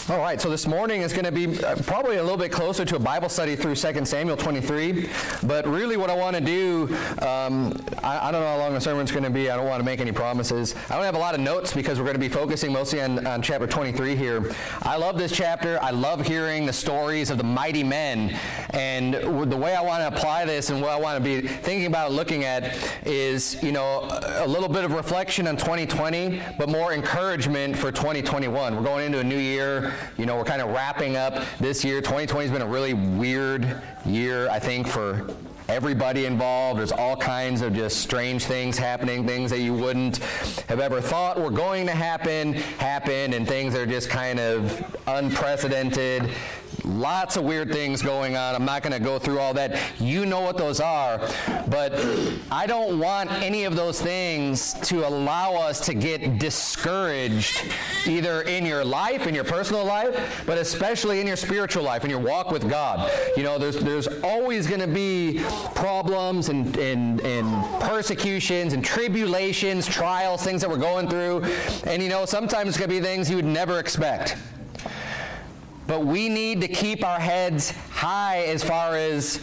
All right, so this morning is going to be probably a little bit closer to a Bible study through 2 Samuel 23, but really what I want to do, I don't know how long the sermon's going to be. I don't want to make any promises. I don't have a lot of notes because we're going to be focusing mostly on chapter 23 here. I love this chapter. I love hearing the stories of the mighty men, and the way I want to apply this and what I want to be thinking about looking at is, you know, a little bit of reflection on 2020, but more encouragement for 2021. We're going into a new year. You know, we're kind of wrapping up this year. 2020 has been a really weird year, I think, for everybody involved. There's all kinds of just strange things happening, things that you wouldn't have ever thought were going to happen, and things that are just kind of unprecedented. Lots of weird things going on. I'm not going to go through all that. You know what those are. But I don't want any of those things to allow us to get discouraged, either in your life, in your personal life, but especially in your spiritual life, in your walk with God. You know, there's always going to be problems and persecutions and tribulations, trials, things that we're going through. And, you know, sometimes it's going to be things you would never expect. But we need to keep our heads high as far as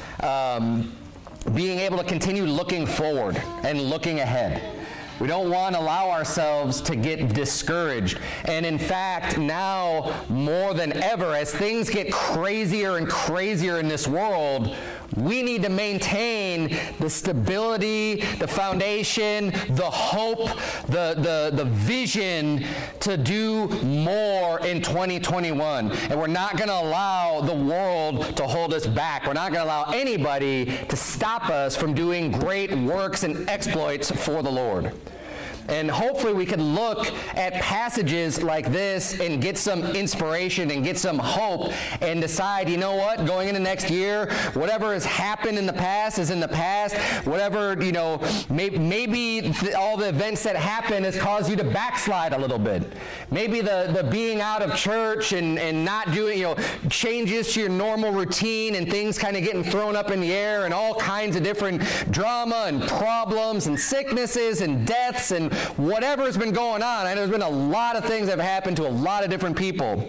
being able to continue looking forward and looking ahead. We don't want to allow ourselves to get discouraged. And in fact, now more than ever, as things get crazier and crazier in this world, we need to maintain the stability, the foundation, the hope, the vision to do more in 2021. And we're not going to allow the world to hold us back. We're not going to allow anybody to stop us from doing great works and exploits for the Lord. And hopefully we can look at passages like this and get some inspiration and get some hope and decide, you know what, going into next year, whatever has happened in the past is in the past. Whatever, you know, maybe all the events that happen has caused you to backslide a little bit. Maybe the being out of church and not doing, you know, changes to your normal routine and things kind of getting thrown up in the air and all kinds of different drama and problems and sicknesses and deaths and whatever has been going on. I know there's been a lot of things that have happened to a lot of different people.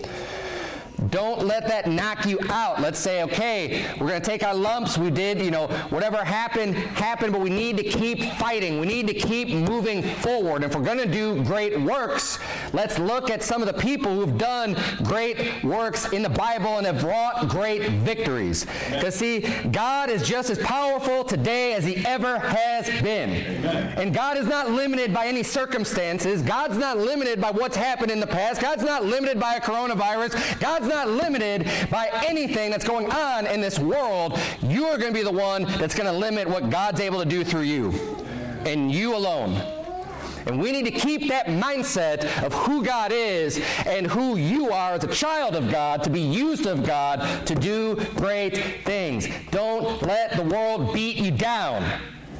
Don't let that knock you out. Let's say, okay, we're going to take our lumps. We did, you know, whatever happened, but we need to keep fighting. We need to keep moving forward. If we're going to do great works, let's look at some of the people who've done great works in the Bible and have brought great victories. Because, see, God is just as powerful today as He ever has been. And God is not limited by any circumstances. God's not limited by what's happened in the past. God's not limited by a coronavirus. God's not limited by anything that's going on in this world. You are going to be the one that's going to limit what God's able to do through you, and you alone. And we need to keep that mindset of who God is and who you are as a child of God, to be used of God to do great things. Don't let the world beat you down.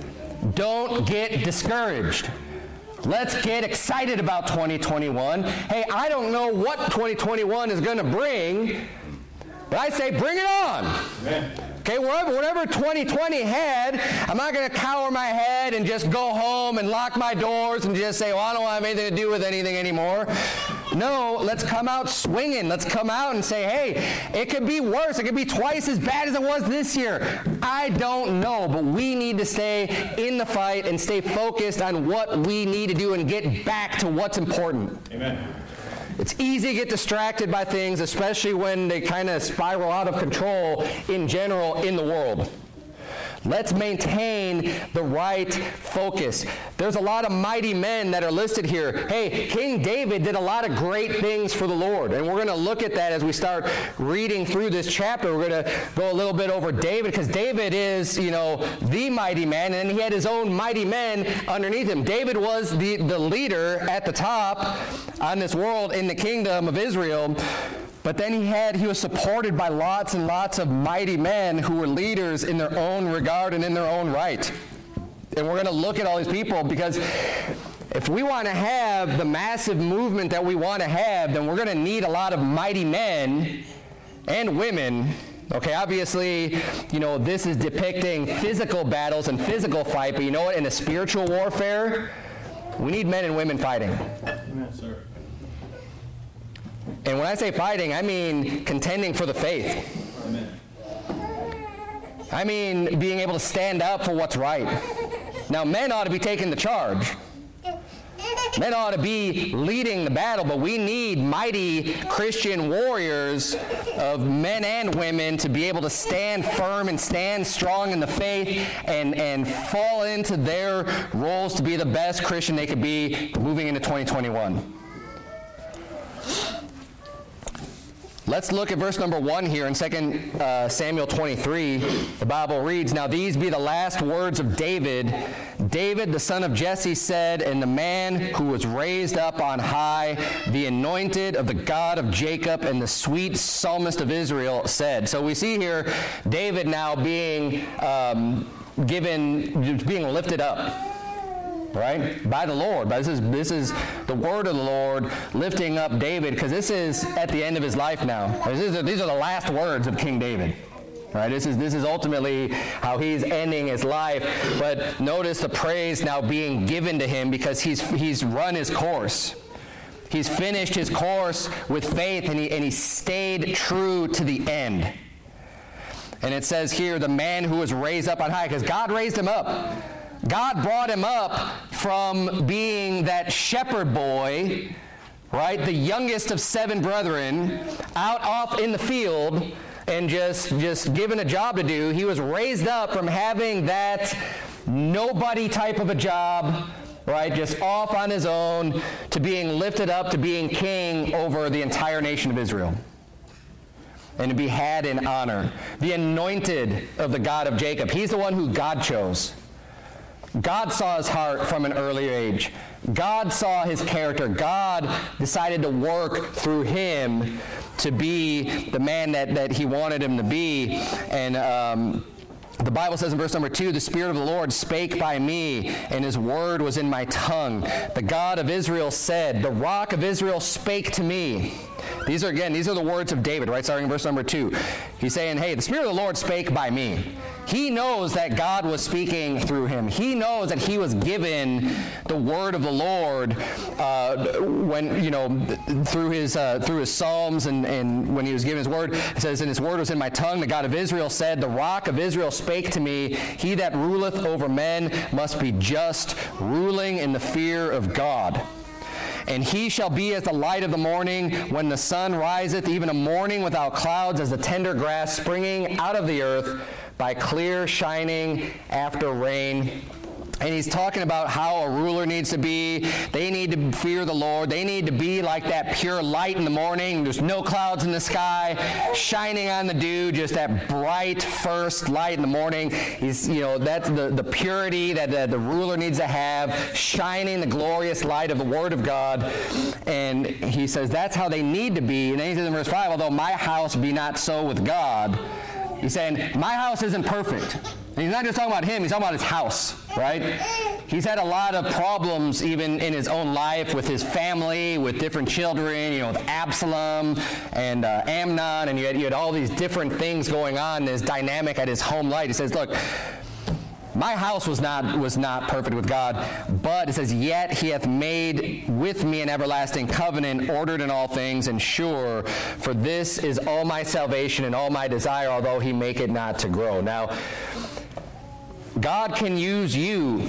Don't get discouraged. Let's get excited about 2021. Hey, I don't know what 2021 is going to bring, but I say bring it on. Amen. Okay, whatever 2020 had, I'm not going to cower my head and just go home and lock my doors and just say, well, I don't have anything to do with anything anymore. No, let's come out swinging. Let's come out and say, hey, it could be worse. It could be twice as bad as it was this year. I don't know, but we need to stay in the fight and stay focused on what we need to do and get back to what's important. Amen. It's easy to get distracted by things, especially when they kind of spiral out of control in general in the world. Let's maintain the right focus. There's a lot of mighty men that are listed here. Hey, King David did a lot of great things for the Lord, and we're going to look at that as we start reading through this chapter. We're going to go a little bit over David, because David is, you know, the mighty man, and he had his own mighty men underneath him. David was the leader at the top on this world in the kingdom of Israel. But then he was supported by lots and lots of mighty men who were leaders in their own regard and in their own right. And we're going to look at all these people, because if we want to have the massive movement that we want to have, then we're going to need a lot of mighty men and women. Okay, obviously, you know, this is depicting physical battles and physical fight, but you know what? In a spiritual warfare, we need men and women fighting. Amen, sir. And when I say fighting, I mean contending for the faith. Amen. I mean being able to stand up for what's right. Now, men ought to be taking the charge. Men ought to be leading the battle, but we need mighty Christian warriors of men and women to be able to stand firm and stand strong in the faith and fall into their roles to be the best Christian they could be moving into 2021. Let's look at verse number 1 here in 2 Samuel 23. The Bible reads, "Now these be the last words of David. David, the son of Jesse, said, and the man who was raised up on high, the anointed of the God of Jacob, and the sweet psalmist of Israel said." So we see here David now being being lifted up, right, by the Lord. But this is the word of the Lord lifting up David, because this is at the end of his life now. These are the last words of King David. Right? This is ultimately how he's ending his life. But notice the praise now being given to him because he's run his course. He's finished his course with faith, and he stayed true to the end. And it says here, the man who was raised up on high, because God raised him up. God brought him up from being that shepherd boy, right, the youngest of 7 brethren, out off in the field and just given a job to do. He was raised up from having that nobody type of a job, right, just off on his own, to being lifted up, to being king over the entire nation of Israel, and to be had in honor. The anointed of the God of Jacob. He's the one who God chose. God saw his heart from an early age. God saw his character. God decided to work through him to be the man that he wanted him to be. And the Bible says in verse number 2, "The Spirit of the Lord spake by me, and his word was in my tongue. The God of Israel said, the Rock of Israel spake to me." These are the words of David, right, starting in verse number 2. He's saying, hey, the Spirit of the Lord spake by me. He knows that God was speaking through him. He knows that he was given the word of the Lord through his psalms, and when he was given his word. It says, "And his word was in my tongue. The God of Israel said, the Rock of Israel spake to me. He that ruleth over men must be just, ruling in the fear of God. And he shall be as the light of the morning when the sun riseth, even a morning without clouds, as the tender grass springing out of the earth by clear shining after rain." And he's talking about how a ruler needs to be. They need to fear the Lord. They need to be like that pure light in the morning. There's no clouds in the sky, shining on the dew, just that bright first light in the morning. That's the purity that the ruler needs to have, shining the glorious light of the Word of God. And he says that's how they need to be. And then he says in verse 5, "Although my house be not so with God," he's saying, my house isn't perfect. And he's not just talking about him, he's talking about his house, right? He's had a lot of problems even in his own life with his family, with different children, with Absalom and Amnon, and you had all these different things going on, this dynamic at his home life. He says, look, my house was not perfect with God, but it says, "Yet he hath made with me an everlasting covenant, ordered in all things, and sure. For this is all my salvation and all my desire, although he make it not to grow." Now, God can use you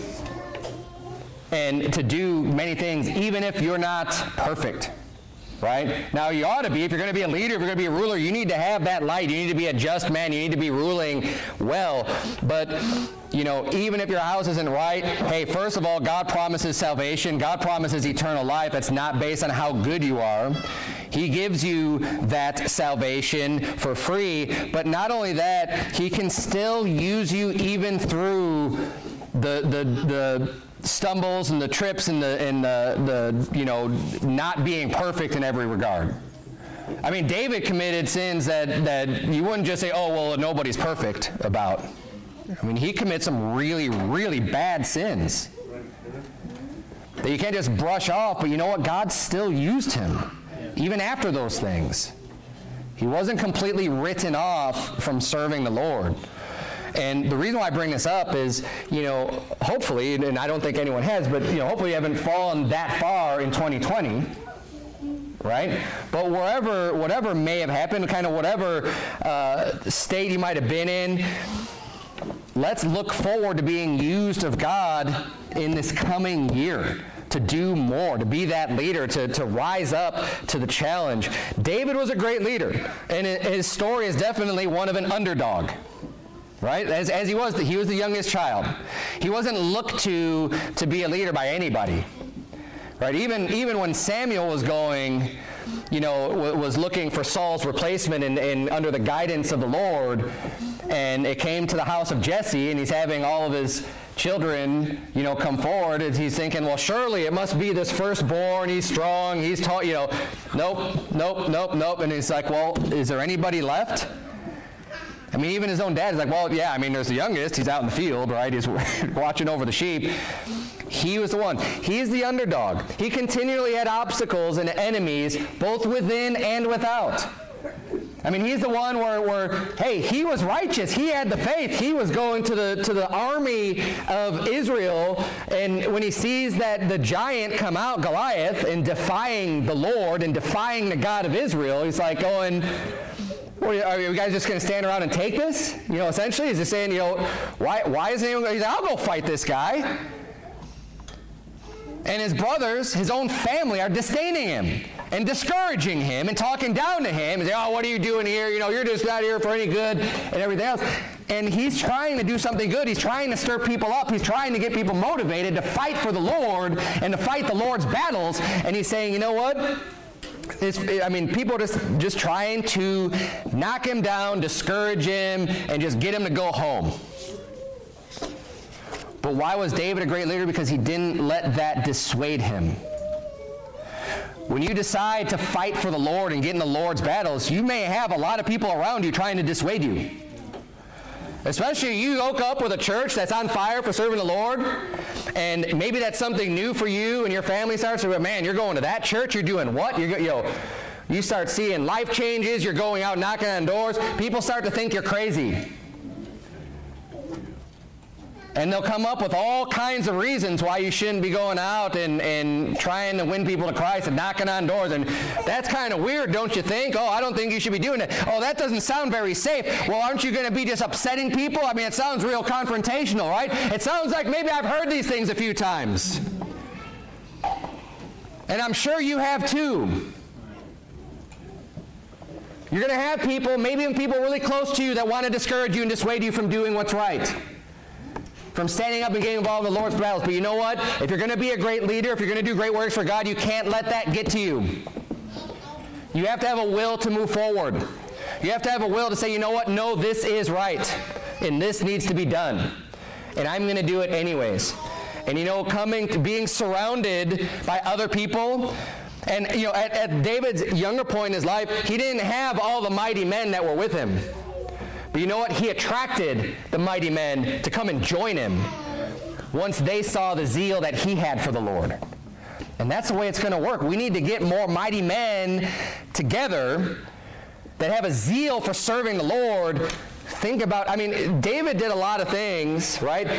and to do many things, even if you're not perfect. Right? Now, you ought to be. If you're going to be a leader, if you're going to be a ruler, you need to have that light. You need to be a just man. You need to be ruling well. But, even if your house isn't right, hey, first of all, God promises salvation. God promises eternal life. That's not based on how good you are. He gives you that salvation for free. But not only that, he can still use you even through the stumbles and the trips and the not being perfect in every regard. I mean, David committed sins that you wouldn't just say, oh, well, nobody's perfect about. I mean, he commits some really, really bad sins that you can't just brush off, but you know what? God still used him, even after those things. He wasn't completely written off from serving the Lord. And the reason why I bring this up is, hopefully, and I don't think anyone has, but, hopefully you haven't fallen that far in 2020. right? But whatever may have happened, kind of whatever state he might have been in, let's look forward to being used of God in this coming year, to do more, to be that leader, to rise up to the challenge. David was a great leader, and his story is definitely one of an underdog, right? As he was the youngest child. He wasn't looked to be a leader by anybody, right? Even when Samuel was going, was looking for Saul's replacement and under the guidance of the Lord, and it came to the house of Jesse, and he's having all of his children, come forward, and he's thinking, well, surely it must be this firstborn, he's strong, he's tall, nope. And he's like, well, is there anybody left? I mean, even his own dad is like, well, yeah, there's the youngest, he's out in the field, right? He's watching over the sheep. He was the one. He's the underdog. He continually had obstacles and enemies, both within and without. He's the one where, hey, he was righteous. He had the faith. He was going to the army of Israel, and when he sees that the giant come out, Goliath, and defying the Lord and defying the God of Israel, he's like going, are you guys just going to stand around and take this? Essentially, he's just saying, why isn't anyone going? He's like, I'll go fight this guy. And his brothers, his own family, are disdaining him and discouraging him and talking down to him and saying, oh, what are you doing here? You're just not here for any good and everything else. And he's trying to do something good. He's trying to stir people up. He's trying to get people motivated to fight for the Lord and to fight the Lord's battles. And he's saying, you know what? People are just trying to knock him down, discourage him, and just get him to go home. But why was David a great leader? Because he didn't let that dissuade him. When you decide to fight for the Lord and get in the Lord's battles, you may have a lot of people around you trying to dissuade you. Especially you woke up with a church that's on fire for serving the Lord, and maybe that's something new for you, and your family starts to, man, you're going to that church, you're doing what? You start seeing life changes, you're going out knocking on doors, people start to think you're crazy. And they'll come up with all kinds of reasons why you shouldn't be going out and trying to win people to Christ and knocking on doors. And that's kind of weird, don't you think? Oh, I don't think you should be doing it. Oh, that doesn't sound very safe. Well, aren't you going to be just upsetting people? It sounds real confrontational, right? It sounds like maybe I've heard these things a few times. And I'm sure you have too. You're going to have people, maybe even people really close to you, that want to discourage you and dissuade you from doing what's right, from standing up and getting involved in the Lord's battles. But you know what? If you're going to be a great leader, if you're going to do great works for God, you can't let that get to you. You have to have a will to move forward. You have to have a will to say, you know what? No, this is right, and this needs to be done, and I'm going to do it anyways. And coming to being surrounded by other people, and at David's younger point in his life, he didn't have all the mighty men that were with him. But you know what? He attracted the mighty men to come and join him once they saw the zeal that he had for the Lord. And that's the way it's going to work. We need to get more mighty men together that have a zeal for serving the Lord. Think about, David did a lot of things, right?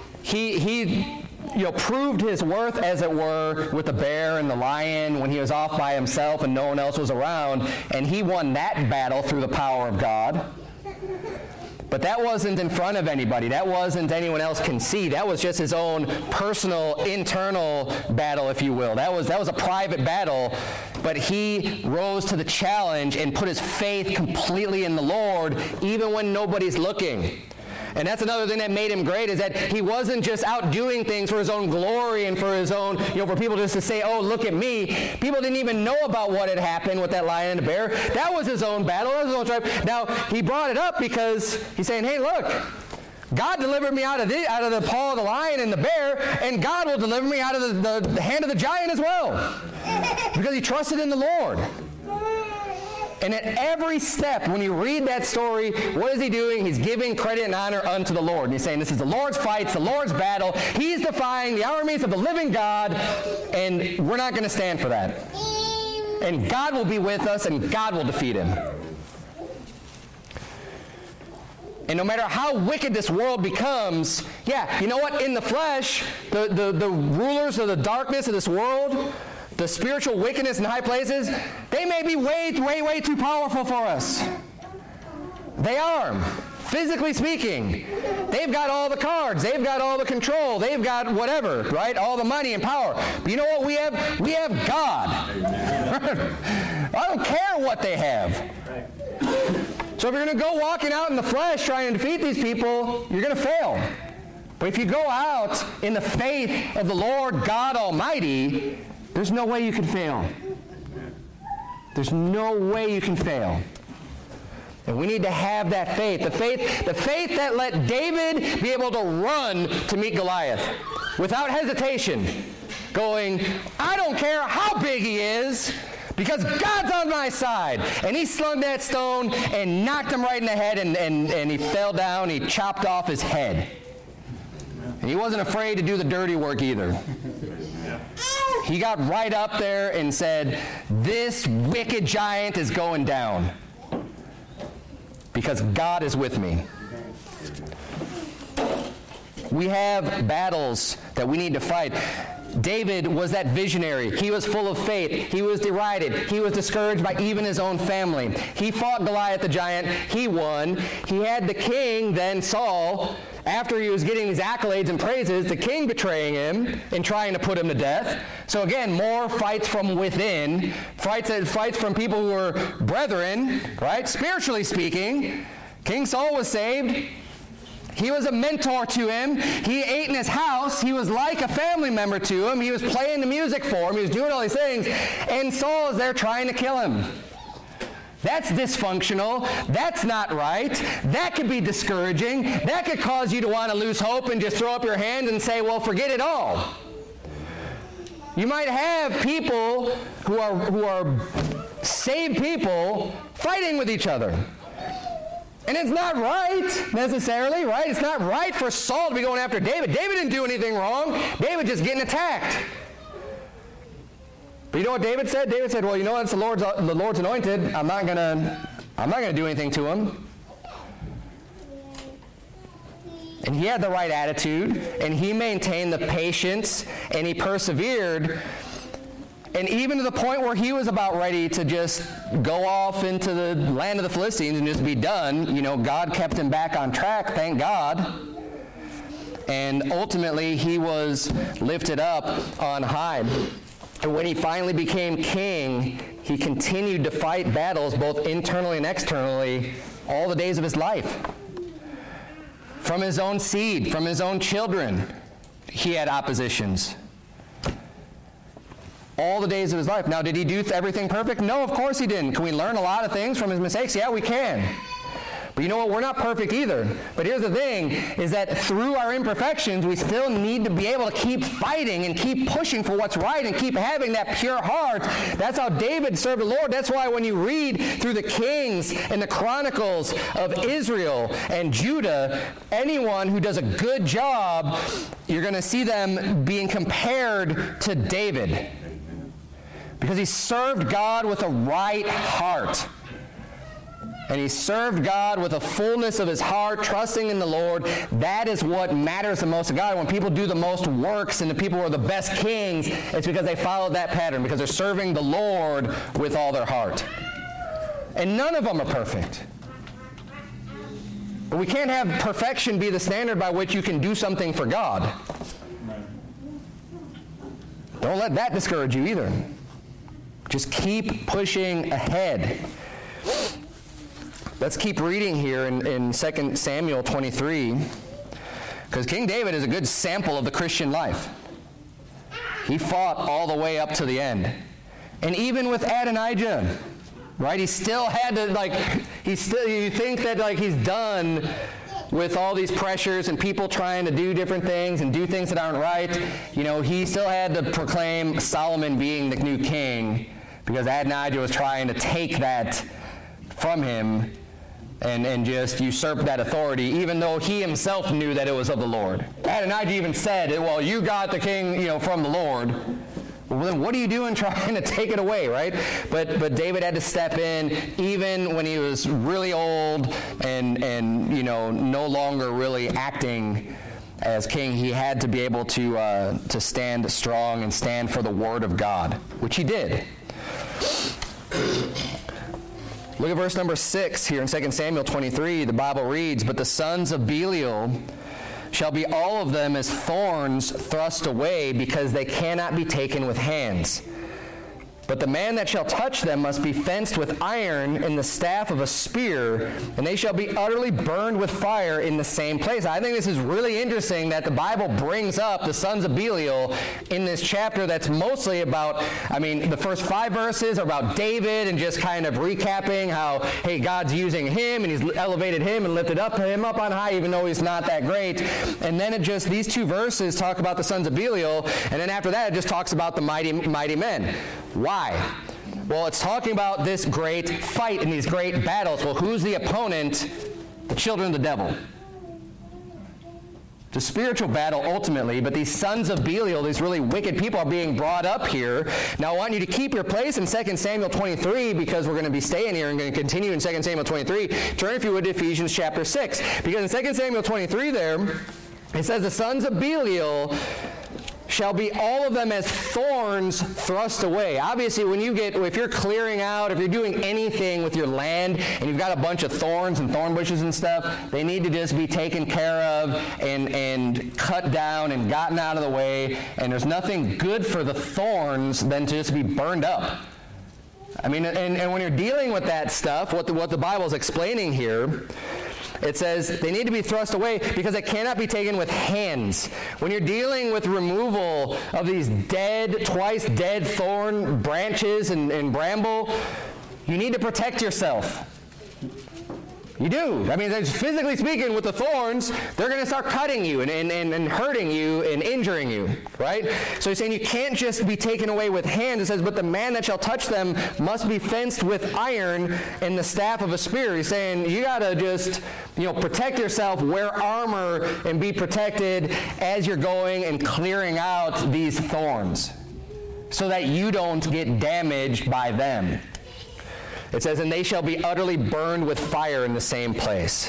He proved his worth, as it were, with the bear and the lion when he was off by himself and no one else was around. And he won that battle through the power of God. But that wasn't in front of anybody. That wasn't anyone else can see. That was just his own personal, internal battle, if you will. That was a private battle. But he rose to the challenge and put his faith completely in the Lord, even when nobody's looking. And that's another thing that made him great, is that he wasn't just out doing things for his own glory and for his own, for people just to say, oh, look at me. People didn't even know about what had happened with that lion and the bear. That was his own battle. That was his own tribe. Now, he brought it up because he's saying, hey, look, God delivered me out of the paw of the lion and the bear, and God will deliver me out of the hand of the giant as well. Because he trusted in the Lord. And at every step, when you read that story, what is he doing? He's giving credit and honor unto the Lord. And he's saying, this is the Lord's fight, it's the Lord's battle. He's defying the armies of the living God, and we're not going to stand for that. And God will be with us, and God will defeat him. And no matter how wicked this world becomes, you know what? In the flesh, the rulers of the darkness of this world, the spiritual wickedness in high places, they may be way, way, way too powerful for us. They are. Physically speaking, they've got all the cards, they've got all the control, they've got whatever, right? All the money and power. But you know what we have? We have God. I don't care what they have. So if you're going to go walking out in the flesh trying to defeat these people, you're going to fail. But if you go out in the faith of the Lord God Almighty, there's no way you can fail. There's no way you can fail. And we need to have that faith. The faith that let David be able to run to meet Goliath without hesitation, going, I don't care how big he is, because God's on my side. And he slung that stone and knocked him right in the head, and he fell down. He chopped off his head. And he wasn't afraid to do the dirty work either. He got right up there and said, this wicked giant is going down, because God is with me. We have battles that we need to fight. David was that visionary. He was full of faith. He was derided. He was discouraged by even his own family. He fought Goliath the giant. He won. He had the king, then Saul, after he was getting these accolades and praises, the king betraying him and trying to put him to death. So again, more fights from within, fights from people who were brethren, right? Spiritually speaking, King Saul was saved. He was a mentor to him. He ate in his house. He was like a family member to him. He was playing the music for him. He was doing all these things. And Saul is there trying to kill him. That's dysfunctional. That's not right. That could be discouraging. That could cause you to want to lose hope and just throw up your hands and say, well, forget it all. You might have people who are saved people fighting with each other. And it's not right, necessarily, right? It's not right for Saul to be going after David. David didn't do anything wrong. David just getting attacked. But you know what David said? David said, well, you know, it's the Lord's anointed. I'm not gonna do anything to him. And he had the right attitude, and he maintained the patience, and he persevered. And even to the point where he was about ready to just go off into the land of the Philistines and just be done, you know, God kept him back on track, thank God. And ultimately, he was lifted up on high. And when he finally became king, he continued to fight battles both internally and externally all the days of his life. From his own seed, from his own children, he had oppositions. All the days of his life. Now, did he do everything perfect? No, of course he didn't. Can we learn a lot of things from his mistakes? Yeah, we can. But you know what? We're not perfect either. But here's the thing, is that through our imperfections, we still need to be able to keep fighting and keep pushing for what's right and keep having that pure heart. That's how David served the Lord. That's why when you read through the Kings and the Chronicles of Israel and Judah, anyone who does a good job, you're going to see them being compared to David. Because he served God with a right heart. And he served God with a fullness of his heart, trusting in the Lord. That is what matters the most to God. When people do the most works and the people who are the best kings, it's because they followed that pattern, because they're serving the Lord with all their heart. And none of them are perfect. But we can't have perfection be the standard by which you can do something for God. Don't let that discourage you either. Just keep pushing ahead. Let's keep reading here in 2 Samuel 23, because King David is a good sample of the Christian life. He fought all the way up to the end. And even with Adonijah, right, he still had to, you think that, he's done with all these pressures and people trying to do different things and do things that aren't right. You know, he still had to proclaim Solomon being the new king, because Adonijah was trying to take that from him and just usurp that authority, even though he himself knew that it was of the Lord. Adonijah even said, well, you got the king, from the Lord. Well, then what are you doing trying to take it away, right? But David had to step in even when he was really old and no longer really acting as king, he had to be able to stand strong and stand for the word of God, which he did. Look at verse number 6 here in 2 Samuel 23. The Bible reads, "But the sons of Belial shall be all of them as thorns thrust away, because they cannot be taken with hands. But the man that shall touch them must be fenced with iron in the staff of a spear, and they shall be utterly burned with fire in the same place." I think this is really interesting that the Bible brings up the sons of Belial in this chapter that's mostly about, the first 5 verses are about David and just kind of recapping how, hey, God's using him and he's elevated him and lifted him up on high even though he's not that great. And then these 2 verses talk about the sons of Belial, and then after that it just talks about the mighty men. Why? Well, it's talking about this great fight and these great battles. Well, who's the opponent? The children of the devil. It's a spiritual battle ultimately, but these sons of Belial, these really wicked people, are being brought up here. Now, I want you to keep your place in 2 Samuel 23, because we're going to be staying here and going to continue in 2 Samuel 23. Turn, if you would, to Ephesians chapter 6. Because in 2 Samuel 23 there, it says, "The sons of Belial shall be all of them as thorns thrust away." Obviously, if you're clearing out, if you're doing anything with your land, and you've got a bunch of thorns and thorn bushes and stuff, they need to just be taken care of and cut down and gotten out of the way. And there's nothing good for the thorns than to just be burned up. And when you're dealing with that stuff, what the Bible is explaining here, it says they need to be thrust away because they cannot be taken with hands. When you're dealing with removal of these twice dead thorn branches and bramble, you need to protect yourself. You do. Physically speaking, with the thorns, they're going to start cutting you and hurting you and injuring you, right? So he's saying you can't just be taken away with hands. It says, "But the man that shall touch them must be fenced with iron and the staff of a spear." He's saying you got to just, protect yourself, wear armor, and be protected as you're going and clearing out these thorns so that you don't get damaged by them. It says, "And they shall be utterly burned with fire in the same place."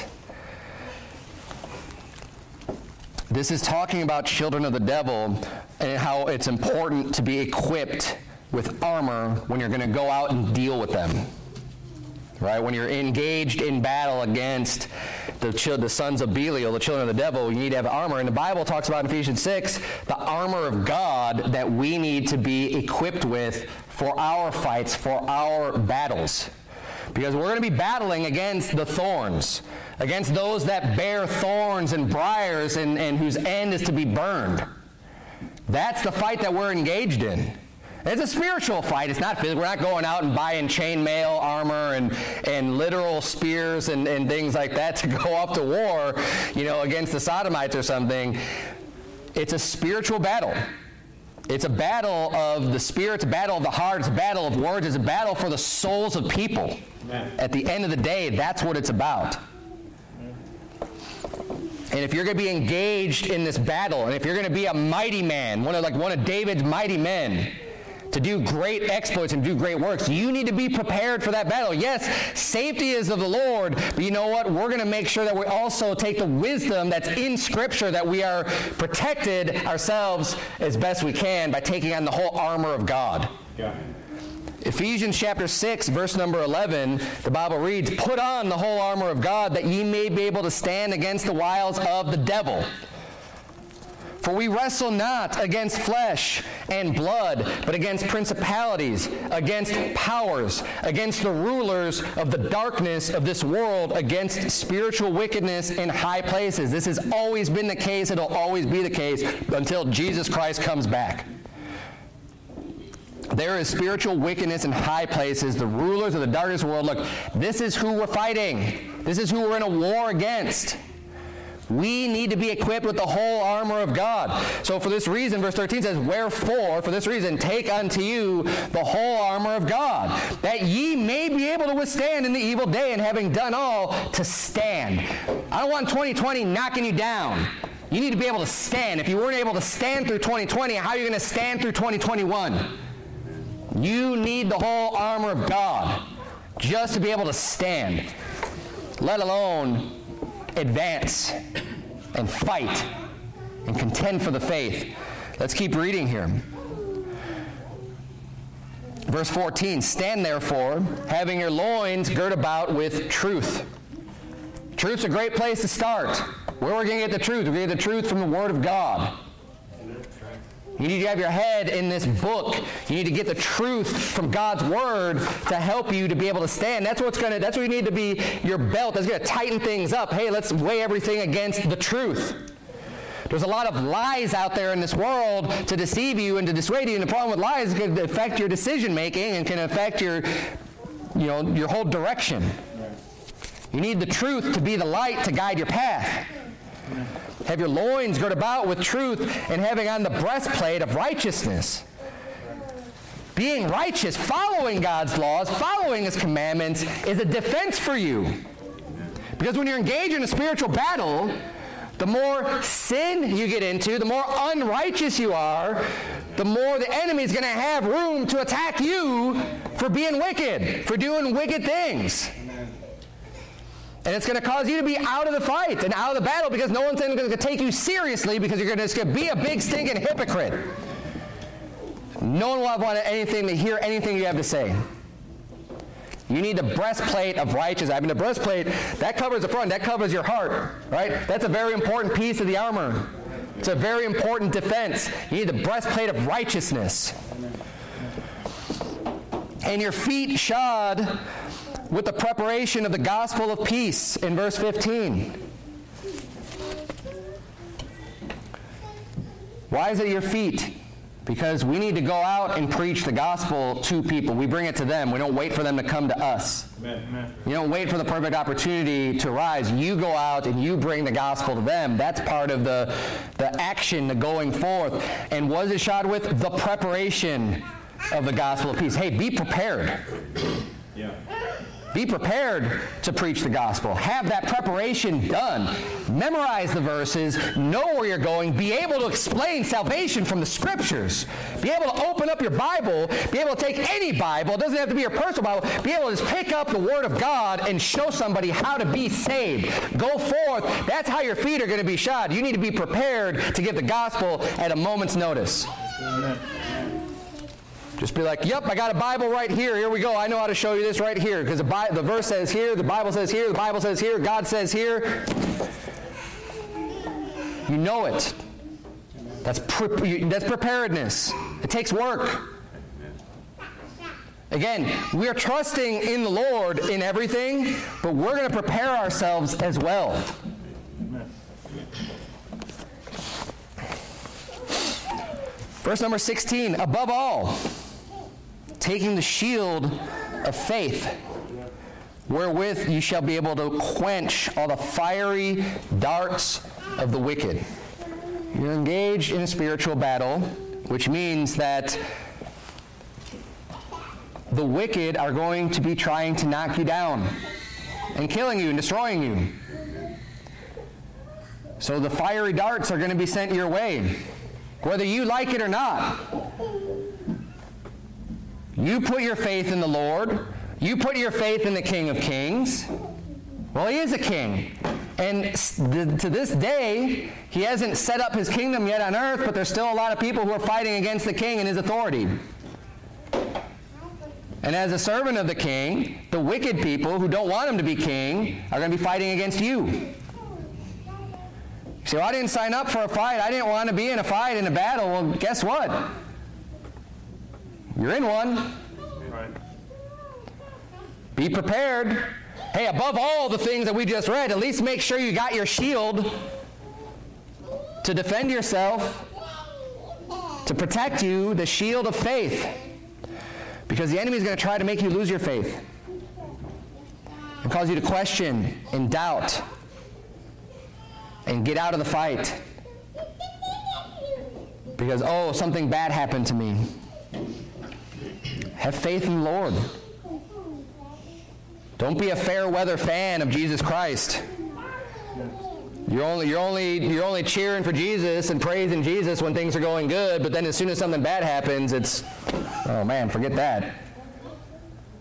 This is talking about children of the devil and how it's important to be equipped with armor when you're going to go out and deal with them. Right? When you're engaged in battle against the sons of Belial, the children of the devil, you need to have armor. And the Bible talks about in Ephesians 6, the armor of God that we need to be equipped with for our fights, for our battles. Because we're going to be battling against the thorns, against those that bear thorns and briars and whose end is to be burned. That's the fight that we're engaged in. It's a spiritual fight. It's not physical. We're not going out and buying chainmail armor and literal spears and things like that to go off to war, against the Sodomites or something. It's a spiritual battle. It's a battle of the spirit, it's a battle of the heart, it's a battle of words, it's a battle for the souls of people. Amen. At the end of the day, that's what it's about. And if you're going to be engaged in this battle, and if you're going to be a mighty man, one of David's mighty men, to do great exploits and do great works, you need to be prepared for that battle. Yes, safety is of the Lord, but you know what? We're going to make sure that we also take the wisdom that's in Scripture, that we are protected ourselves as best we can by taking on the whole armor of God. Yeah. Ephesians chapter 6, verse number 11, the Bible reads, "Put on the whole armor of God, that ye may be able to stand against the wiles of the devil. For we wrestle not against flesh and blood, but against principalities, against powers, against the rulers of the darkness of this world, against spiritual wickedness in high places." This has always been the case. It'll always be the case until Jesus Christ comes back. There is spiritual wickedness in high places, the rulers of the darkness world. Look, this is who we're fighting. This is who we're in a war against. We need to be equipped with the whole armor of God. So for this reason, verse 13 says, "Wherefore, for this reason, take unto you the whole armor of God, that ye may be able to withstand in the evil day, and having done all, to stand." I don't want 2020 knocking you down. You need to be able to stand. If you weren't able to stand through 2020, how are you going to stand through 2021? You need the whole armor of God just to be able to stand, let alone advance and fight and contend for the faith. Let's keep reading here. Verse 14, stand therefore, having your loins girt about with truth. Truth's a great place to start. Where are we going to get the truth? We're going to get the truth from the Word of God. You need to have your head in this book. You need to get the truth from God's Word to help you to be able to stand. That's what you need to be your belt. That's going to tighten things up. Hey, let's weigh everything against the truth. There's a lot of lies out there in this world to deceive you and to dissuade you. And the problem with lies is it can affect your decision making and can affect your whole direction. You need the truth to be the light to guide your path. Have your loins girt about with truth, and having on the breastplate of righteousness. Being righteous, following God's laws, following His commandments is a defense for you. Because when you're engaged in a spiritual battle, the more sin you get into, the more unrighteous you are, the more the enemy is going to have room to attack you for being wicked, for doing wicked things. And it's going to cause you to be out of the fight and out of the battle because no one's going to take you seriously because you're going to be a big stinking hypocrite. No one will have wanted anything to hear anything you have to say. You need the breastplate of righteousness. I mean, the breastplate, that covers the front. That covers your heart, right? That's a very important piece of the armor. It's a very important defense. You need the breastplate of righteousness. And your feet shod with the preparation of the gospel of peace in verse 15. Why is it your feet? Because we need to go out and preach the gospel to people. We bring it to them. We don't wait for them to come to us. Amen. You don't wait for the perfect opportunity to rise. You go out and you bring the gospel to them. That's part of the action, the going forth. And what is it shod with? The preparation of the gospel of peace. Hey, be prepared. Yeah. Be prepared to preach the gospel. Have that preparation done. Memorize the verses. Know where you're going. Be able to explain salvation from the Scriptures. Be able to open up your Bible. Be able to take any Bible. It doesn't have to be your personal Bible. Be able to just pick up the Word of God and show somebody how to be saved. Go forth. That's how your feet are going to be shod. You need to be prepared to give the gospel at a moment's notice. Amen. Just be like, yep, I got a Bible right here. Here we go. I know how to show you this right here. Because the verse says here, the Bible says here, the Bible says here, God says here. You know it. That's preparedness. It takes work. Again, we are trusting in the Lord in everything, but we're going to prepare ourselves as well. Verse number 16, above all, taking the shield of faith, wherewith you shall be able to quench all the fiery darts of the wicked. You're engaged in a spiritual battle, which means that the wicked are going to be trying to knock you down and killing you and destroying you. So the fiery darts are going to be sent your way, whether you like it or not. You put your faith in the Lord. You put your faith in the King of Kings. Well, He is a king. And to this day, He hasn't set up His kingdom yet on earth, but there's still a lot of people who are fighting against the king and His authority. And as a servant of the king, the wicked people who don't want Him to be king are going to be fighting against you. You say, well, I didn't sign up for a fight. I didn't want to be in a fight, in a battle. Well, guess what? You're in one. Right. Be prepared. Hey, above all the things that we just read, at least make sure you got your shield to defend yourself, to protect you, the shield of faith. Because the enemy is going to try to make you lose your faith and cause you to question and doubt and get out of the fight. Because, oh, something bad happened to me. Have faith in the Lord. Don't be a fair weather fan of Jesus Christ. You're only cheering for Jesus and praising Jesus when things are going good, but then as soon as something bad happens, it's, oh man, forget that.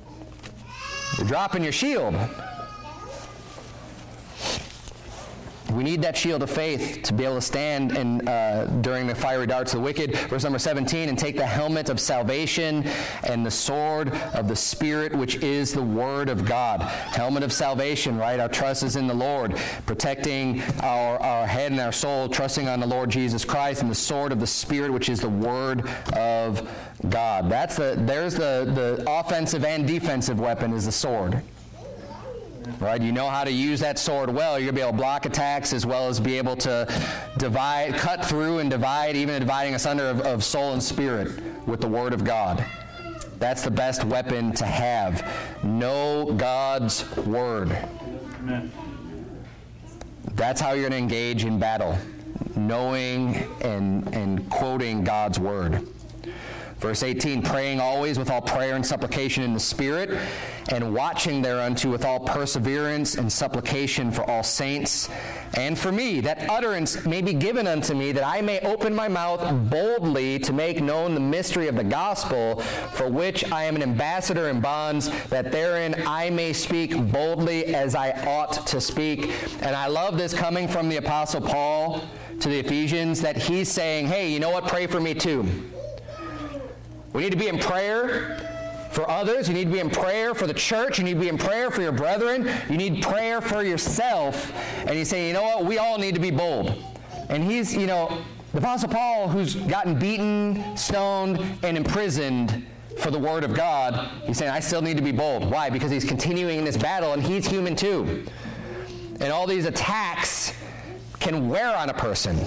You're dropping your shield. We need that shield of faith to be able to stand during the fiery darts of the wicked. Verse number 17, and take the helmet of salvation and the sword of the Spirit, which is the Word of God. Helmet of salvation, right? Our trust is in the Lord, protecting our head and our soul, trusting on the Lord Jesus Christ, and the sword of the Spirit, which is the Word of God. There's the offensive and defensive weapon is the sword. Right? You know how to use that sword well. You're going to be able to block attacks as well as be able to cut through and divide, even dividing asunder of soul and spirit with the Word of God. That's the best weapon to have. Know God's Word. Amen. That's how you're going to engage in battle. Knowing and quoting God's Word. Verse 18, praying always with all prayer and supplication in the Spirit, and watching thereunto with all perseverance and supplication for all saints, and for me, that utterance may be given unto me, that I may open my mouth boldly to make known the mystery of the gospel, for which I am an ambassador in bonds, that therein I may speak boldly as I ought to speak. And I love this coming from the Apostle Paul to the Ephesians, that he's saying, hey, you know what, pray for me too. We need to be in prayer for others. You need to be in prayer for the church. You need to be in prayer for your brethren. You need prayer for yourself. And he's saying, you know what? We all need to be bold. And he's, the Apostle Paul, who's gotten beaten, stoned, and imprisoned for the Word of God, he's saying, I still need to be bold. Why? Because he's continuing this battle, and he's human too. And all these attacks can wear on a person.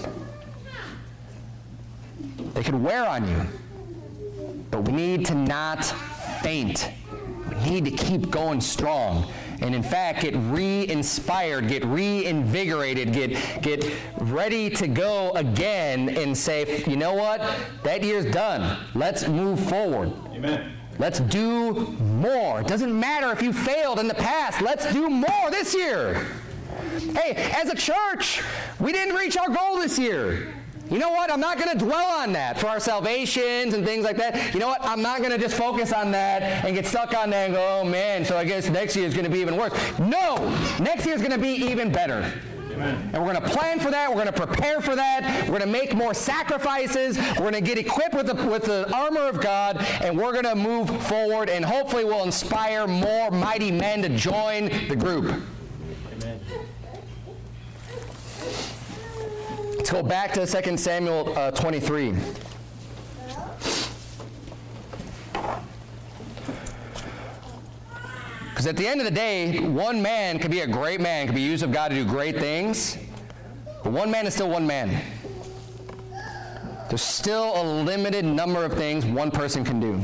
They can wear on you. But we need to not faint. We need to keep going strong. And in fact, get re-inspired, get reinvigorated, get ready to go again and say, you know what? That year's done. Let's move forward. Amen. Let's do more. It doesn't matter if you failed in the past. Let's do more this year. Hey, as a church, we didn't reach our goal this year. You know what? I'm not going to dwell on that for our salvations and things like that. You know what? I'm not going to just focus on that and get stuck on that and go, oh man, so I guess next year is going to be even worse. No! Next year is going to be even better. Amen. And we're going to plan for that. We're going to prepare for that. We're going to make more sacrifices. We're going to get equipped with the armor of God, and we're going to move forward, and hopefully we'll inspire more mighty men to join the group. Let's go back to 2 Samuel 23. Because at the end of the day, one man can be a great man, can be used of God to do great things, but one man is still one man. There's still a limited number of things one person can do.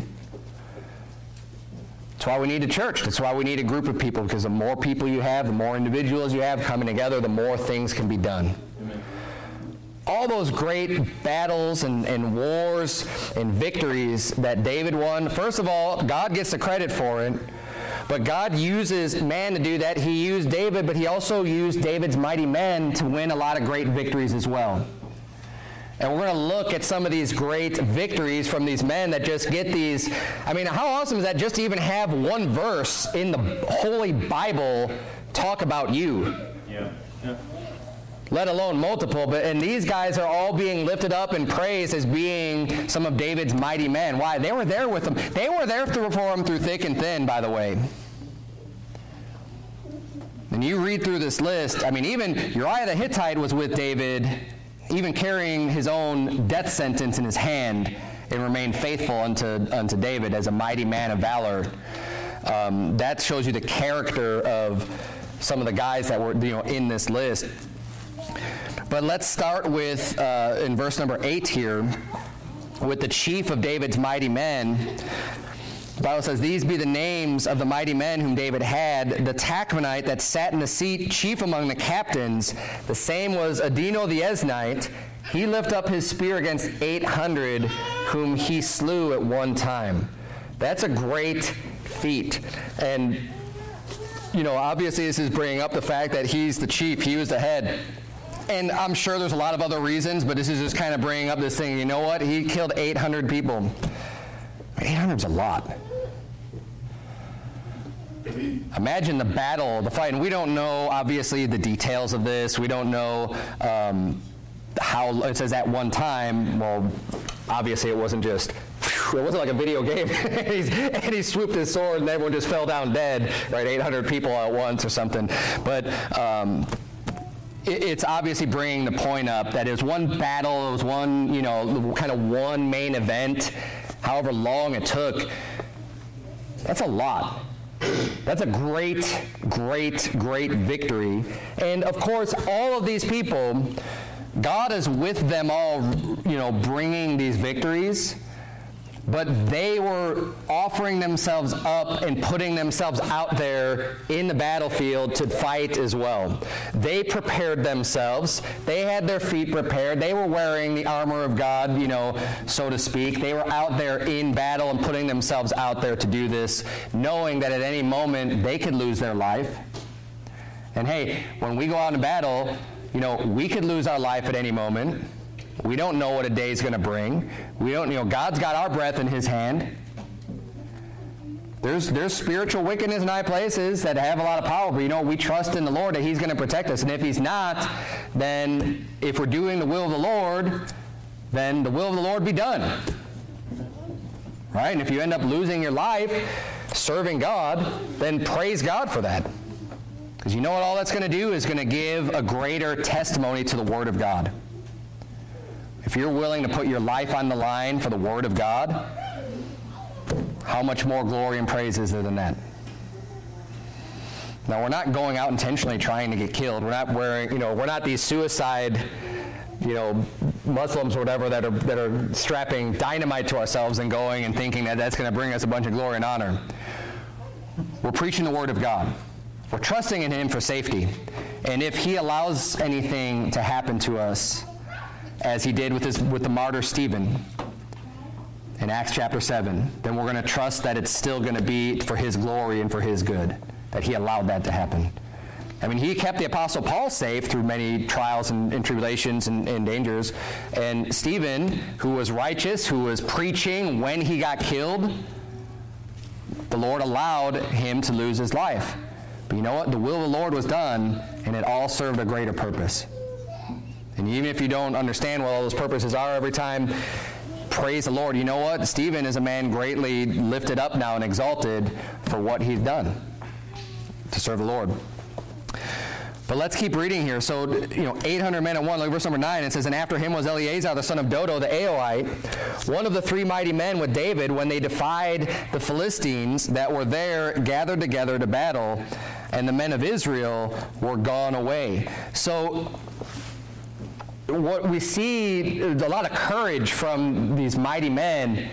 That's why we need a church. That's why we need a group of people, because the more people you have, the more individuals you have coming together, the more things can be done. Amen. All those great battles and wars and victories that David won, first of all, God gets the credit for it, but God uses man to do that. He used David, but he also used David's mighty men to win a lot of great victories as well. And we're going to look at some of these great victories from these men that just get these. I mean, how awesome is that just to even have one verse in the Holy Bible talk about you? Yeah. Let alone multiple, and these guys are all being lifted up and praised as being some of David's mighty men. Why? They were there with him. They were there for him through thick and thin, by the way. And you read through this list, I mean, even Uriah the Hittite was with David, even carrying his own death sentence in his hand, and remained faithful unto David as a mighty man of valor. That shows you the character of some of the guys that were in this list. But let's start with, in verse number 8 here, with the chief of David's mighty men. The Bible says, these be the names of the mighty men whom David had. The Tachmonite that sat in the seat, chief among the captains. The same was Adino the Eznite. He lifted up his spear against 800, whom he slew at one time. That's a great feat. And, obviously this is bringing up the fact that he's the chief. He was the head. And I'm sure there's a lot of other reasons, but this is just kind of bringing up this thing. You know what? He killed 800 people. 800's a lot. Imagine the battle, the fight. And we don't know, obviously, the details of this. We don't know how, it says at one time. Well, obviously it wasn't just, it wasn't like a video game. and he swooped his sword and everyone just fell down dead, right? 800 people at once or something. But it's obviously bringing the point up that it was one battle, it was one, kind of one main event, however long it took. That's a lot. That's a great, great, great victory. And of course, all of these people, God is with them all, bringing these victories. But they were offering themselves up and putting themselves out there in the battlefield to fight as well. They prepared themselves. They had their feet prepared. They were wearing the armor of God, so to speak. They were out there in battle and putting themselves out there to do this, knowing that at any moment they could lose their life. And hey, when we go out in battle, we could lose our life at any moment. We don't know what a day is going to bring. We don't, God's got our breath in His hand. There's spiritual wickedness in high places that have a lot of power, but we trust in the Lord that He's going to protect us. And if He's not, then if we're doing the will of the Lord, then the will of the Lord be done. Right? And if you end up losing your life serving God, then praise God for that. Because what all that's going to do is going to give a greater testimony to the Word of God. If you're willing to put your life on the line for the Word of God, how much more glory and praise is there than that? Now, we're not going out intentionally trying to get killed. We're not we're not these suicide, Muslims or whatever that are strapping dynamite to ourselves and going and thinking that that's going to bring us a bunch of glory and honor. We're preaching the Word of God. We're trusting in Him for safety. And if He allows anything to happen to us, as He did with the martyr Stephen in Acts chapter 7, then we're going to trust that it's still going to be for His glory and for His good, that He allowed that to happen. He kept the Apostle Paul safe through many trials and tribulations and dangers. And Stephen, who was righteous, who was preaching when he got killed, the Lord allowed him to lose his life. But you know what? The will of the Lord was done, and it all served a greater purpose. And even if you don't understand what all those purposes are every time, praise the Lord. You know what? Stephen is a man greatly lifted up now and exalted for what he's done to serve the Lord. But let's keep reading here. So, 800 men at one. Look at verse number 9. It says, "And after him was Eleazar, the son of Dodo, the Aoite, one of the 3 mighty men with David, when they defied the Philistines that were there gathered together to battle, and the men of Israel were gone away." So, what we see is a lot of courage from these mighty men.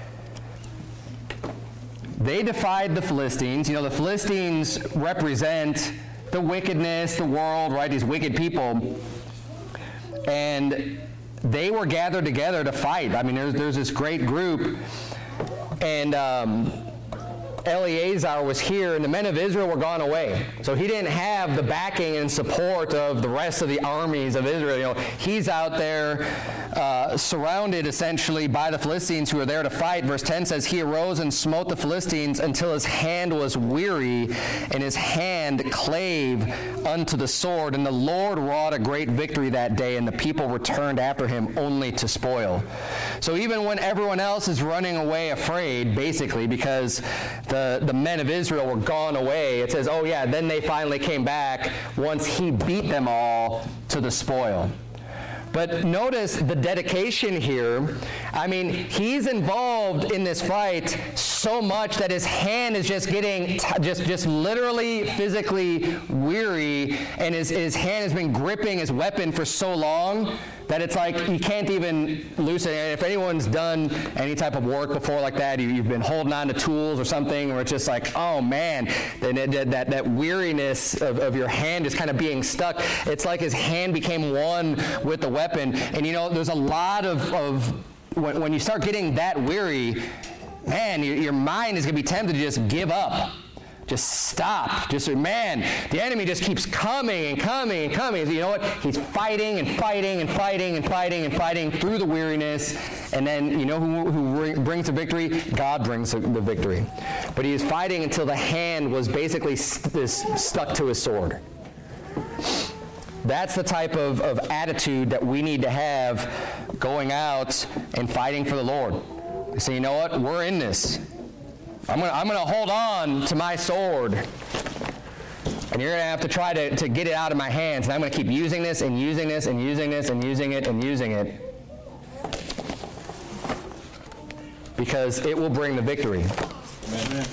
They defied the Philistines. The Philistines represent the wickedness, the world, right? These wicked people. And they were gathered together to fight. There's this great group. And Eleazar was here, and the men of Israel were gone away. So he didn't have the backing and support of the rest of the armies of Israel. He's out there surrounded essentially by the Philistines who are there to fight. Verse 10 says, "He arose and smote the Philistines until his hand was weary, and his hand clave unto the sword. And the Lord wrought a great victory that day, and the people returned after him only to spoil." So even when everyone else is running away afraid, basically, because the men of Israel were gone away, it says, then they finally came back once he beat them all to the spoil. But notice the dedication here. He's involved in this fight so much that his hand is just getting just literally physically weary, and his hand has been gripping his weapon for so long that it's like he can't even loosen it. And if anyone's done any type of work before like that, you've been holding on to tools or something, where it's just like, oh man, that weariness of your hand is kind of being stuck. It's like his hand became one with the weapon. And there's a lot of when you start getting that weary, man, your mind is going to be tempted to just give up. Just stop. Man, the enemy just keeps coming and coming and coming. You know what? He's fighting and fighting and fighting and fighting and fighting through the weariness. And then, you know who brings the victory? God brings the victory. But he is fighting until the hand was basically stuck to his sword. That's the type of attitude that we need to have going out and fighting for the Lord. So you know what? We're in this. I'm gonna hold on to my sword, and you're gonna have to try to get it out of my hands, and I'm gonna keep using this and using this and using this and using it and using it, because it will bring the victory. Amen.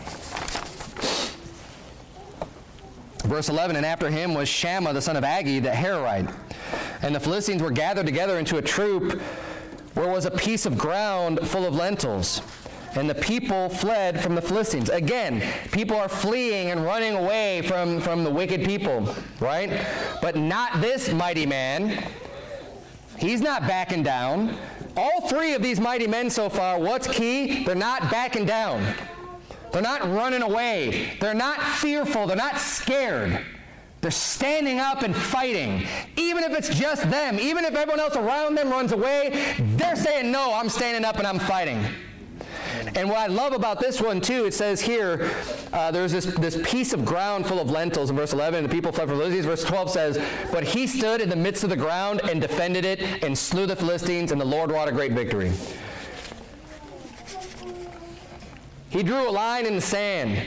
Verse 11, and after him was Shammah the son of Agee the Hararite, and the Philistines were gathered together into a troop where was a piece of ground full of lentils. And the people fled from the Philistines. Again, people are fleeing and running away from the wicked people, right? But not this mighty man. He's not backing down. All three of these mighty men so far, what's key? They're not backing down. They're not running away. They're not fearful. They're not scared. They're standing up and fighting. Even if it's just them, even if everyone else around them runs away, they're saying, no, I'm standing up and I'm fighting. And what I love about this one, too, it says here, there's this piece of ground full of lentils in verse 11, and the people fled from the Philistines. Verse 12 says, but he stood in the midst of the ground and defended it and slew the Philistines, and the Lord wrought a great victory. He drew a line in the sand.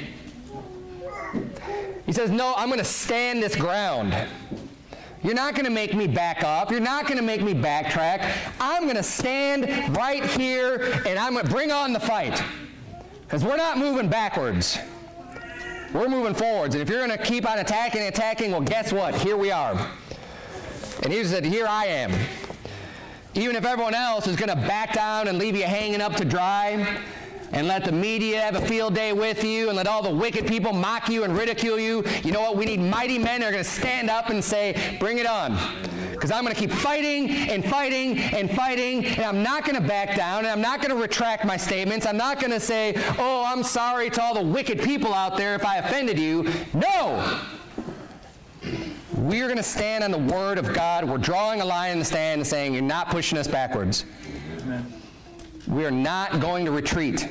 He says, no, I'm going to stand this ground. You're not going to make me back up. You're not going to make me backtrack. I'm going to stand right here, and I'm going to bring on the fight. Because we're not moving backwards. We're moving forwards. And if you're going to keep on attacking, well, guess what? Here we are. And he said, here I am. Even if everyone else is going to back down and leave you hanging up to dry, and let the media have a field day with you, and let all the wicked people mock you and ridicule you, you know what? We need mighty men that are going to stand up and say, bring it on. Because I'm going to keep fighting and fighting and fighting, and I'm not going to back down, and I'm not going to retract my statements. I'm not going to say, oh, I'm sorry to all the wicked people out there if I offended you. No! We're going to stand on the Word of God. We're drawing a line in the sand and saying, you're not pushing us backwards. Amen. We are not going to retreat.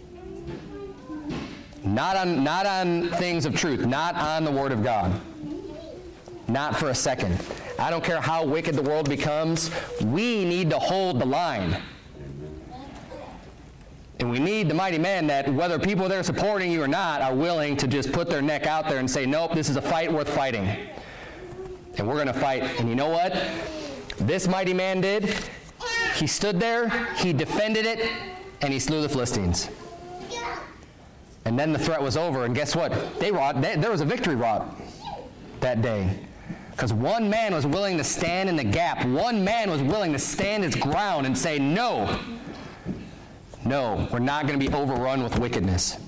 Not on things of truth. Not on the Word of God. Not for a second. I don't care how wicked the world becomes. We need to hold the line. And we need the mighty men that, whether people there supporting you or not, are willing to just put their neck out there and say, nope, this is a fight worth fighting. And we're going to fight. And you know what? This mighty man did. He stood there, he defended it, and he slew the Philistines. And then the threat was over, and guess what? There was a victory wrought that day. Because one man was willing to stand in the gap. One man was willing to stand his ground and say, no, we're not going to be overrun with wickedness.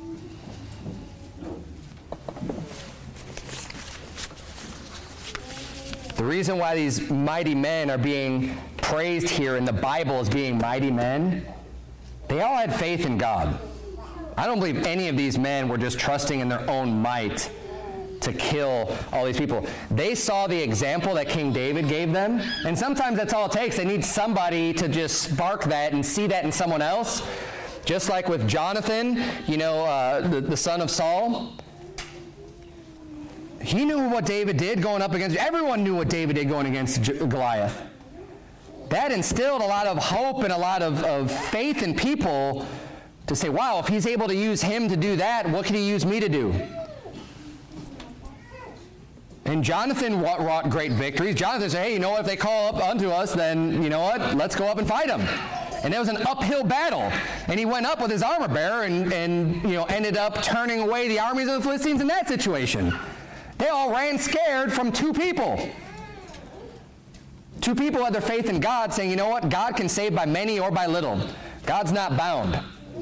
The reason why these mighty men are being praised here in the Bible as being mighty men, they all had faith in God. I don't believe any of these men were just trusting in their own might to kill all these people. They saw the example that King David gave them, and sometimes that's all it takes. They need somebody to just spark that and see that in someone else. Just like with Jonathan, the son of Saul. He knew what David did going up against, everyone knew what David did going against Goliath. That instilled a lot of hope and a lot of faith in people to say, wow, if he's able to use him to do that, what can he use me to do? And Jonathan wrought great victories. Jonathan said, hey, you know what, if they call up unto us, then you know what, let's go up and fight them. And it was an uphill battle. And he went up with his armor bearer and ended up turning away the armies of the Philistines in that situation. They all ran scared from two people. Two people had their faith in God, saying, you know what, God can save by many or by little. God's not bound.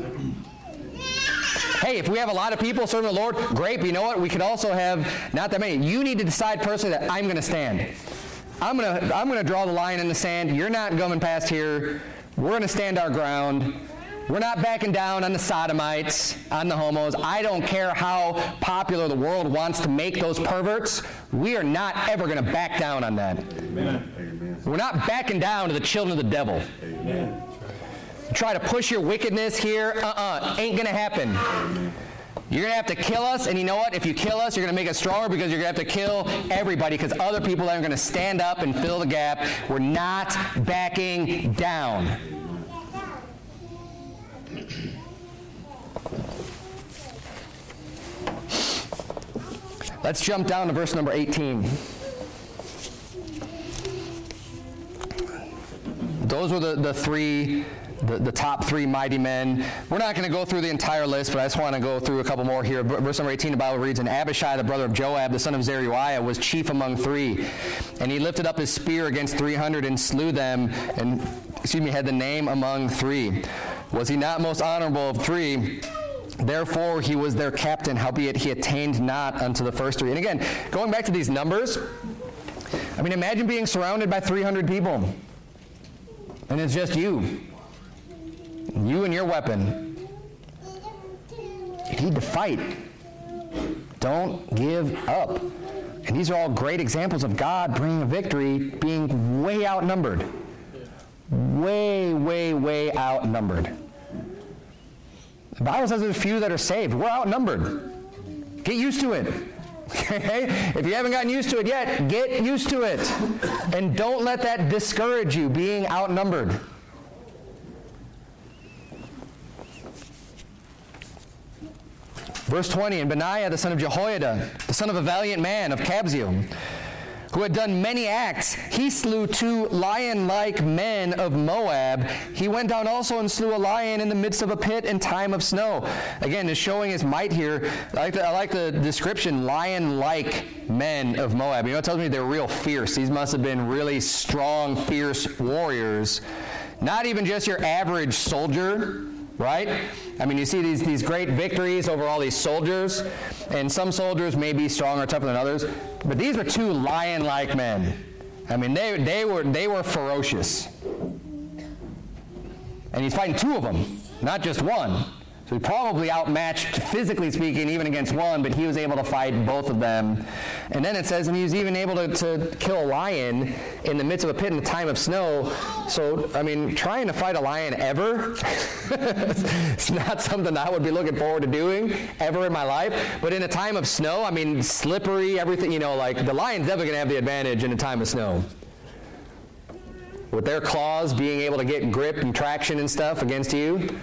Hey, if we have a lot of people serving the Lord, great, but you know what, we could also have not that many. You need to decide personally that I'm going to stand. I'm going to draw the line in the sand. You're not going past here. We're going to stand our ground, We're not backing down on the sodomites, on the homos. I don't care how popular the world wants to make those perverts. We are not ever going to back down on that. Amen. We're not backing down to the children of the devil. Amen. Try to push your wickedness here. Ain't going to happen. Amen. You're going to have to kill us, and you know what? If you kill us, you're going to make us stronger because you're going to have to kill everybody because other people are going to stand up and fill the gap. We're not backing down. Let's jump down to verse number 18. Those were the top three mighty men. We're not going to go through the entire list, but I just want to go through a couple more here. Verse number 18, the Bible reads, "And Abishai, the brother of Joab, the son of Zeruiah, was chief among three. And he lifted up his spear against 300 and slew them, and, had the name among three. Was he not most honorable of three? Therefore he was their captain, howbeit he attained not unto the first three." And again, going back to these numbers, I mean, imagine being surrounded by 300 people. And it's just you. You and your weapon. You need to fight. Don't give up. And these are all great examples of God bringing a victory, being way outnumbered. Way, way, way outnumbered. The Bible says there's few that are saved. We're outnumbered. Get used to it. Okay? If you haven't gotten used to it yet, get used to it. And don't let that discourage you, being outnumbered. Verse 20, "And Benaiah, the son of Jehoiada, the son of a valiant man of Kabzeel, who had done many acts, he slew 2 lion-like men of Moab. He went down also and slew a lion in the midst of a pit in time of snow." Again, just showing his might here. I like the description, lion-like men of Moab. You know, it tells me they're real fierce. These must have been really strong, fierce warriors. Not even just your average soldier, right? I mean, you see these great victories over all these soldiers, and some soldiers may be stronger, tougher than others, but these were 2 lion-like men. I mean, they were ferocious. And he's fighting 2 of them, not just one. So he probably outmatched, physically speaking, even against one, but he was able to fight both of them. And then it says, and he was even able to kill a lion in the midst of a pit in the time of snow. So, I mean, trying to fight a lion ever, it's not something I would be looking forward to doing ever in my life. But in a time of snow, I mean, slippery, everything, you know, like the lion's definitely going to have the advantage in a time of snow. With their claws being able to get grip and traction and stuff against you.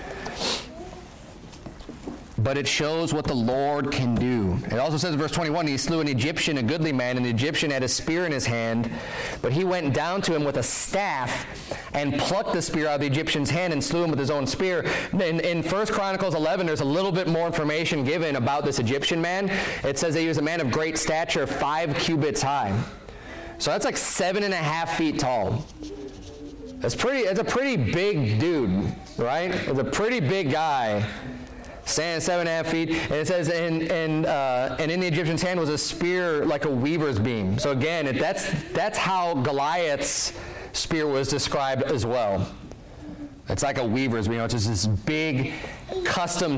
But it shows what the Lord can do. It also says in verse 21, "He slew an Egyptian, a goodly man, and the Egyptian had a spear in his hand. But he went down to him with a staff and plucked the spear out of the Egyptian's hand and slew him with his own spear." In 1 Chronicles 11, there's a little bit more information given about this Egyptian man. It says that he was a man of great stature, 5 cubits high. So that's like 7.5 feet tall. It's a pretty big dude, right? It's a pretty big guy. Standing 7.5 feet, and it says, and in the Egyptian's hand was a spear like a weaver's beam. So again, that's how Goliath's spear was described as well. It's like a weaver's beam. It's just this big, custom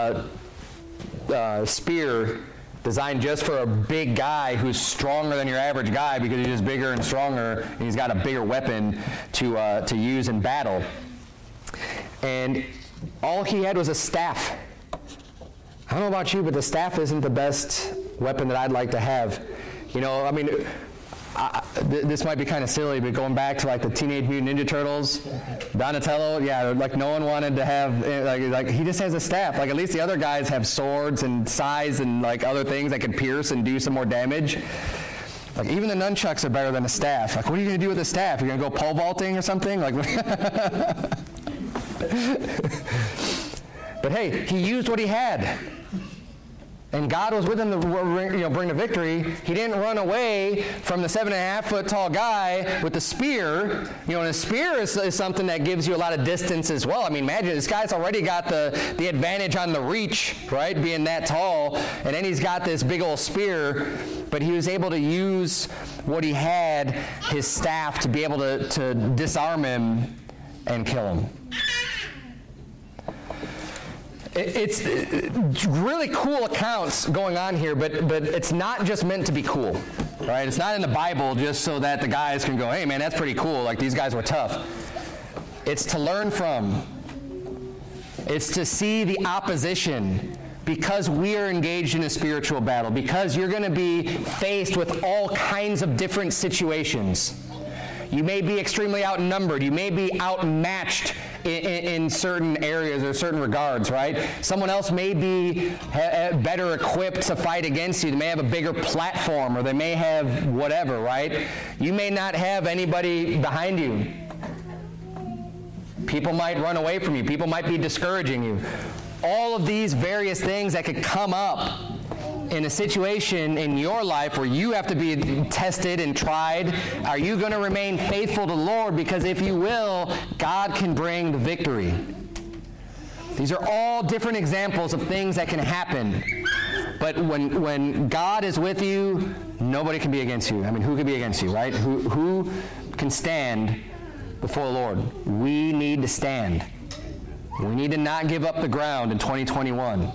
spear designed just for a big guy who's stronger than your average guy because he's just bigger and stronger, and he's got a bigger weapon to use in battle. And all he had was a staff. I don't know about you, but the staff isn't the best weapon that I'd like to have. You know, I mean, this might be kind of silly, but going back to like the Teenage Mutant Ninja Turtles, Donatello, yeah, like no one wanted to have, like he just has a staff. Like at least the other guys have swords and scythes and like other things that could pierce and do some more damage. Like even the nunchucks are better than a staff. Like what are you going to do with a staff? You're going to go pole vaulting or something? Like. But hey, he used what he had. And God was with him to bring the victory. He didn't run away from the 7.5 foot tall guy with the spear. You know, and a spear is something that gives you a lot of distance as well. I mean, imagine this guy's already got the advantage on the reach, right, being that tall. And then he's got this big old spear. But he was able to use what he had, his staff, to be able to disarm him and kill him. it's really cool accounts going on here, but it's not just meant to be cool, right? It's not in the Bible just so that the guys can go, hey man, that's pretty cool, like these guys were tough. It's to learn from. It's to see the opposition, because we are engaged in a spiritual battle, because you're going to be faced with all kinds of different situations. You may be extremely outnumbered. You may be outmatched in certain areas or certain regards, right? Someone else may be better equipped to fight against you. They may have a bigger platform, or they may have whatever, right? You may not have anybody behind you. People might run away from you. People might be discouraging you. All of these various things that could come up in a situation in your life where you have to be tested and tried. Are you going to remain faithful to the Lord? Because if you will, God can bring the victory. These are all different examples of things that can happen. But when God is with you, nobody can be against you. I mean, who can be against you, right? Who can stand before the Lord? We need to stand. We need to not give up the ground in 2021.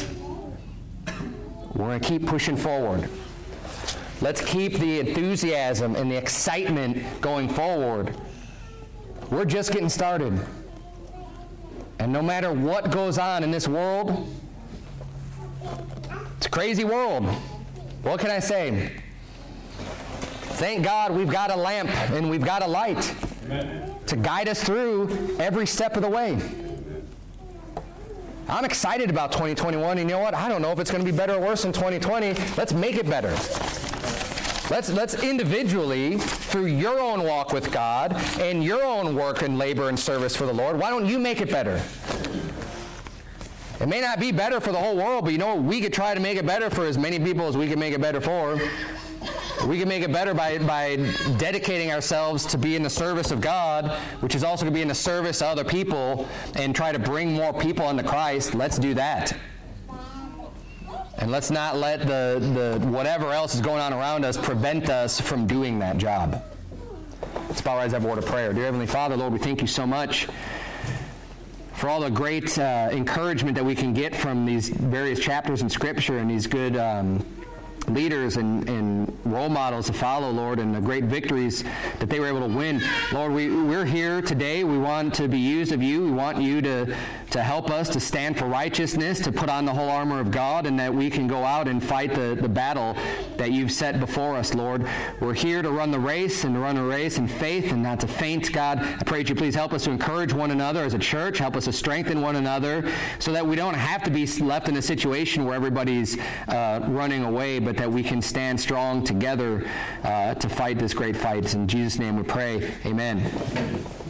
We're going to keep pushing forward. Let's keep the enthusiasm and the excitement going forward. We're just getting started. And no matter what goes on in this world, it's a crazy world. What can I say? Thank God we've got a lamp and we've got a light to guide us through every step of the way. I'm excited about 2021, and you know what? I don't know if it's going to be better or worse than 2020. Let's make it better. Let's individually, through your own walk with God and your own work and labor and service for the Lord, why don't you make it better? It may not be better for the whole world, but you know what? We could try to make it better for as many people as we can make it better for. We can make it better by dedicating ourselves to be in the service of God, which is also going to be in the service of other people, and try to bring more people unto Christ. Let's do that. And let's not let the whatever else is going on around us prevent us from doing that job. Let's bow our heads, have a word of prayer. Dear Heavenly Father, Lord, we thank you so much for all the great encouragement that we can get from these various chapters in Scripture and these good leaders and role models to follow, Lord, and the great victories that they were able to win. Lord, we're here today. We want to be used of you. We want you to help us to stand for righteousness, to put on the whole armor of God, and that we can go out and fight the battle that you've set before us, Lord. We're here to run the race, and to run a race in faith and not to faint, God. I pray that you please help us to encourage one another as a church, help us to strengthen one another so that we don't have to be left in a situation where everybody's running away, but that we can stand strong together to fight this great fight. In Jesus' name we pray. Amen.